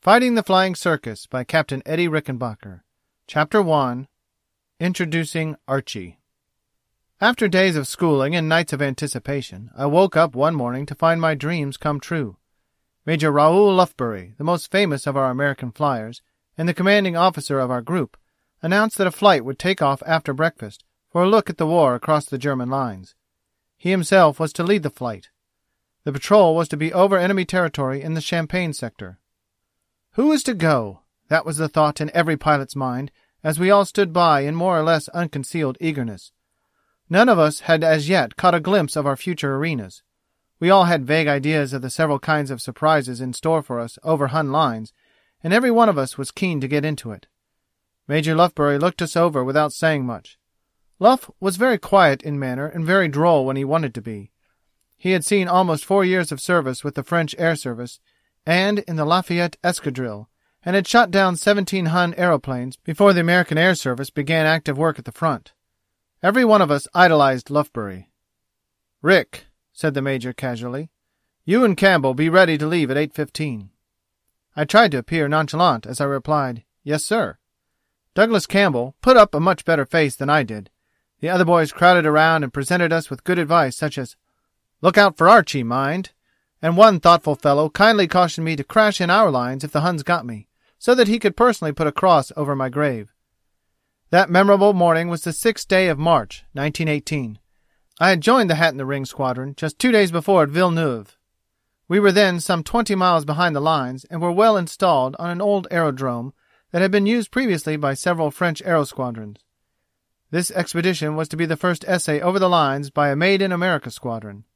Fighting the Flying Circus by Captain Eddie Rickenbacker. Chapter 1. Introducing Archie. After days of schooling and nights of anticipation, I woke up one morning to find my dreams come true. Major Raoul Lufbery, the most famous of our American flyers, and the commanding officer of our group, announced that a flight would take off after breakfast for a look at the war across the German lines. He himself was to lead the flight. The patrol was to be over enemy territory in the Champagne sector. Who is to go? That was the thought in every pilot's mind, as we all stood by in more or less unconcealed eagerness. None of us had as yet caught a glimpse of our future arenas. We all had vague ideas of the several kinds of surprises in store for us over Hun lines, and every one of us was keen to get into it. Major Lufbery looked us over without saying much. Luff was very quiet in manner and very droll when he wanted to be. He had seen almost 4 years of service with the French air service and in the Lafayette Escadrille, and had shot down 17 Hun aeroplanes before the American Air Service began active work at the front. Every one of us idolized Lufbery. "Rick," said the Major casually, "you and Campbell be ready to leave at 8:15. I tried to appear nonchalant as I replied, "Yes, sir." Douglas Campbell put up a much better face than I did. The other boys crowded around and presented us with good advice, such as, "Look out for Archie, mind," and one thoughtful fellow kindly cautioned me to crash in our lines if the Huns got me, so that he could personally put a cross over my grave. That memorable morning was the 6th day of March, 1918. I had joined the Hat in the Ring squadron just 2 days before at Villeneuve. We were then some 20 miles behind the lines and were well installed on an old aerodrome that had been used previously by several French aero squadrons. This expedition was to be the first essay over the lines by a Made-in-America squadron.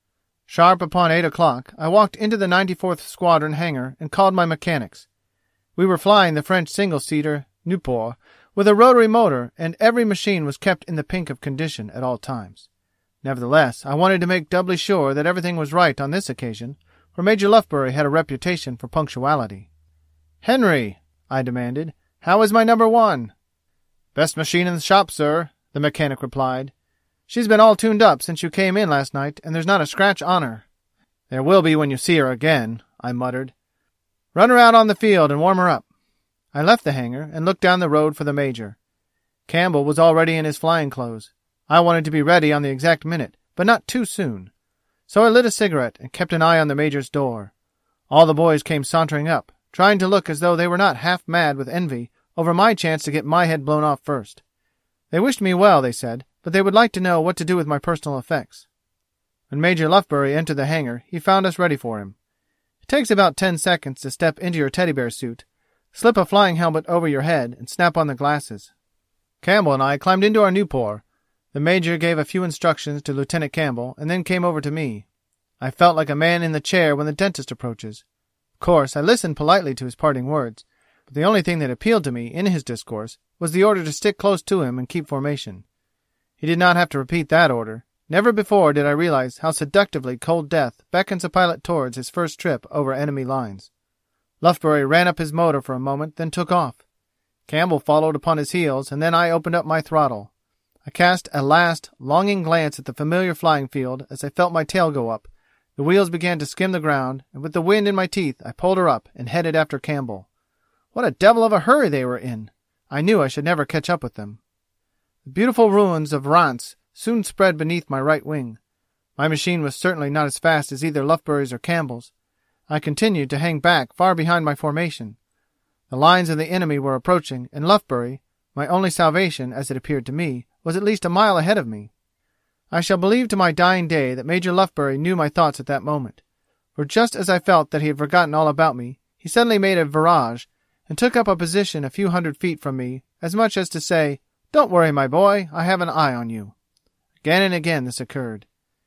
Sharp upon 8 o'clock, I walked into the 94th Squadron hangar and called my mechanics. We were flying the French single-seater Nieuport with a rotary motor, and every machine was kept in the pink of condition at all times. Nevertheless, I wanted to make doubly sure that everything was right on this occasion, for Major Lufbery had a reputation for punctuality. "Henry," I demanded, "how is my number 1? "Best machine in the shop, sir," the mechanic replied. "She's been all tuned up since you came in last night, and there's not a scratch on her." "There will be when you see her again," I muttered. "Run her out on the field and warm her up." I left the hangar and looked down the road for the Major. Campbell was already in his flying clothes. I wanted to be ready on the exact minute, but not too soon. So I lit a cigarette and kept an eye on the Major's door. All the boys came sauntering up, trying to look as though they were not half mad with envy over my chance to get my head blown off first. They wished me well, they said, but they would like to know what to do with my personal effects. When Major Lufbery entered the hangar, he found us ready for him. It takes about 10 seconds to step into your teddy bear suit, slip a flying helmet over your head, and snap on the glasses. Campbell and I climbed into our Nieuport. The Major gave a few instructions to Lieutenant Campbell and then came over to me. I felt like a man in the chair when the dentist approaches. Of course, I listened politely to his parting words, but the only thing that appealed to me in his discourse was the order to stick close to him and keep formation. He did not have to repeat that order. Never before did I realize how seductively cold death beckons a pilot towards his first trip over enemy lines. Lufbery ran up his motor for a moment, then took off. Campbell followed upon his heels, and then I opened up my throttle. I cast a last, longing glance at the familiar flying field as I felt my tail go up. The wheels began to skim the ground, and with the wind in my teeth I pulled her up and headed after Campbell. What a devil of a hurry they were in! I knew I should never catch up with them. The beautiful ruins of Reims soon spread beneath my right wing. My machine was certainly not as fast as either Lufbery's or Campbell's. I continued to hang back far behind my formation. The lines of the enemy were approaching, and Lufbery, my only salvation as it appeared to me, was at least a mile ahead of me. I shall believe to my dying day that Major Lufbery knew my thoughts at that moment, for just as I felt that he had forgotten all about me, he suddenly made a virage and took up a position a few hundred feet from me, as much as to say, "Don't worry, my boy, I have an eye on you." Again and again this occurred.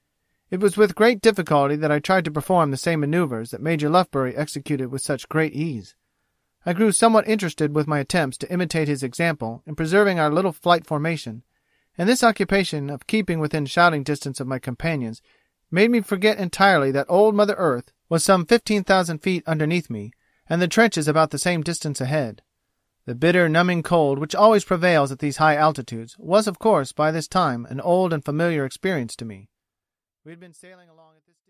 It was with great difficulty that I tried to perform the same maneuvers that Major Lufbery executed with such great ease. I grew somewhat interested with my attempts to imitate his example in preserving our little flight formation, and this occupation of keeping within shouting distance of my companions made me forget entirely that old Mother Earth was some 15,000 feet underneath me, and the trenches about the same distance ahead. The bitter, numbing cold which always prevails at these high altitudes was, of course, by this time an old and familiar experience to me. We had been sailing along at this